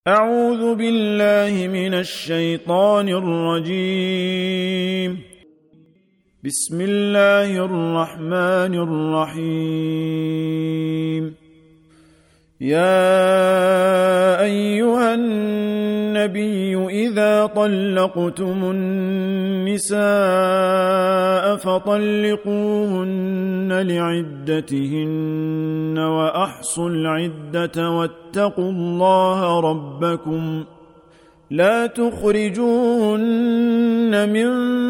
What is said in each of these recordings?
أعوذ بالله من الشيطان الرجيم. بسم الله الرحمن الرحيم. يا أيها النبي إذا طلقتم النساء فطلقوهن لعدتهن وأحصوا العدة واتقوا الله ربكم لا تخرجوهن من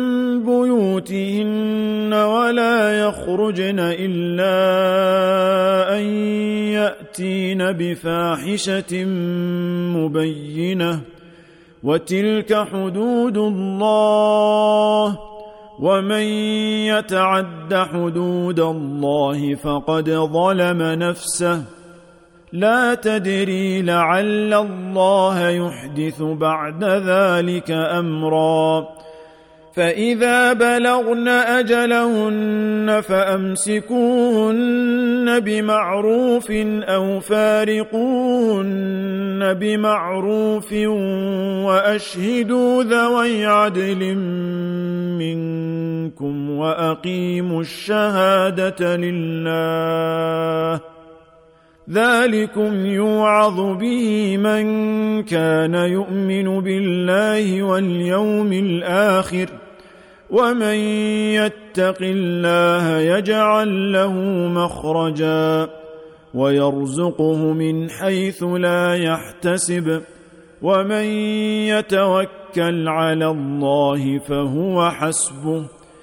بيوتهن ولا يخرجن إلا أن يأتين بفاحشة مبينة وتلك حدود الله ومن يتعد حدود الله فقد ظلم نفسه لا تدري لعل الله يحدث بعد ذلك أمرا فإذا بلغن أجلهن فأمسكوهن بمعروف أو فارقوهن بمعروف وأشهدوا ذوي عدل منكم وأقيموا الشهادة لله ذلكم يوعظ به من كان يؤمن بالله واليوم الآخر ومن يتق الله يجعل له مخرجا ويرزقه من حيث لا يحتسب ومن يتوكل على الله فهو حسبه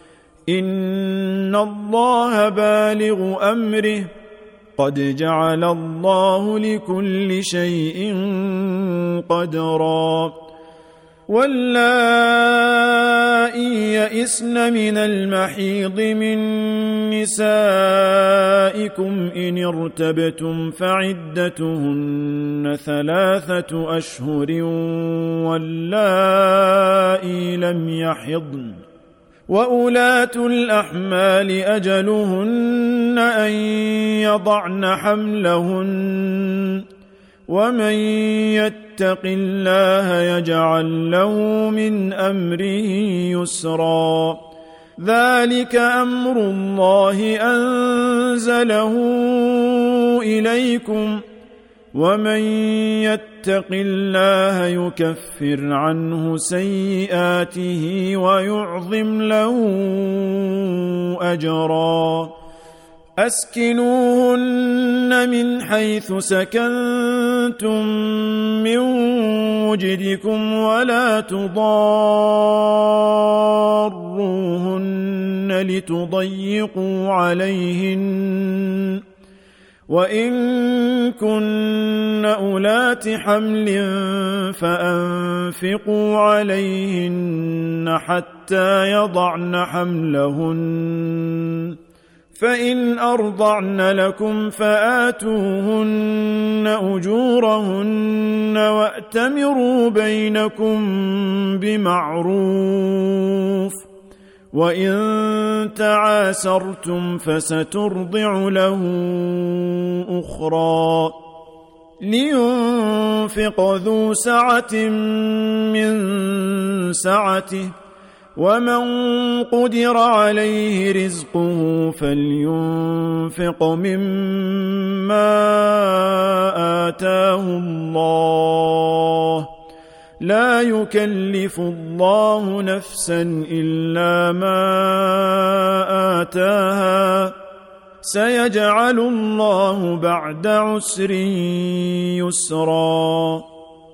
إن الله بالغ أمره قد جعل الله لكل شيء قدرا واللائي يئسن من المحيض من نسائكم إن ارتبتم فعدتهن 3 أشهر واللائي لم يحضن وأولات الأحمال أجلهن أن يضعن حملهن ومن يتق الله يجعل له من أمره يسرا ذلك أمر الله أنزله إليكم ومن يتق الله يكفر عنه سيئاته ويعظم له أجرا أسكنوهن من حيث سكنتم من وجدكم ولا تضاروهن لتضيقوا عليهن وإن كن أولات حمل فأنفقوا عليهن حتى يضعن حملهن فإن أرضعن لكم فآتوهن أجورهن وأتمروا بينكم بمعروف وإن تعاسرتم فسترضع له أخرى لينفق ذو سعة من سعته ومن قدر عليه رزقه فلينفق مما آتاه الله لا يكلف الله نفسا إلا ما آتاها سيجعل الله بعد عسر يسرا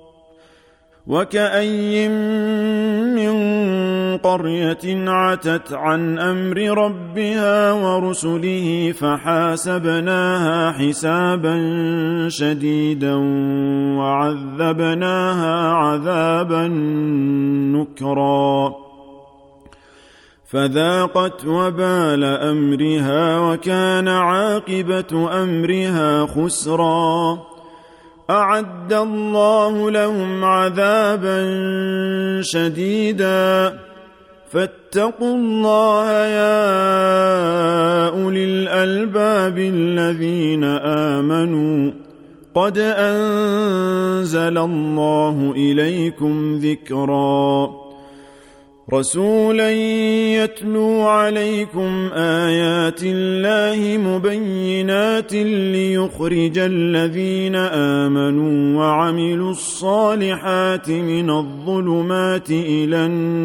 وكأي من قرية عتت عن أمر ربها ورسله فحاسبناها حسابا شديدا وعذبناها عذابا نكرا فذاقت وبال أمرها وكان عاقبة أمرها خسرا أعد الله لهم عذابا شديدا فاتقوا الله يا أولي الألباب الذين آمنوا قد أنزل الله إليكم ذكرا رسولا يتلو عليكم آيات الله مبينات ليخرج الذين آمنوا وعملوا الصالحات من الظلمات إلى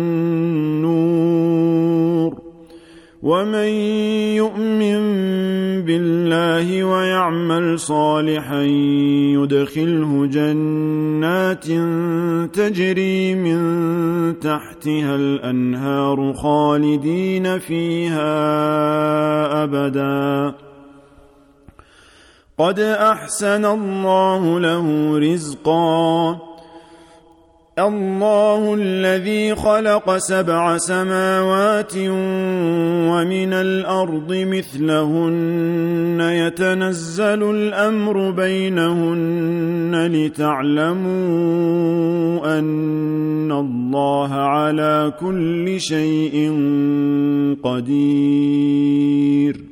النور ومن يؤمن بالله ويعمل صالحا يدخله جنات تجري من تحتها الأنهار خالدين فيها أبدا قد أحسن الله له رزقا الله الذي خلق 7 سماوات ومن الأرض مثلهن يتنزل الأمر بينهن لتعلموا أن الله على كل شيء قدير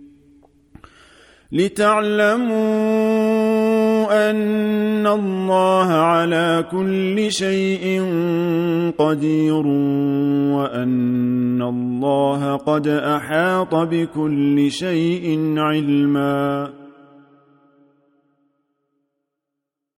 أن الله على كل شيء قدير وأن الله قد أحاط بكل شيء علما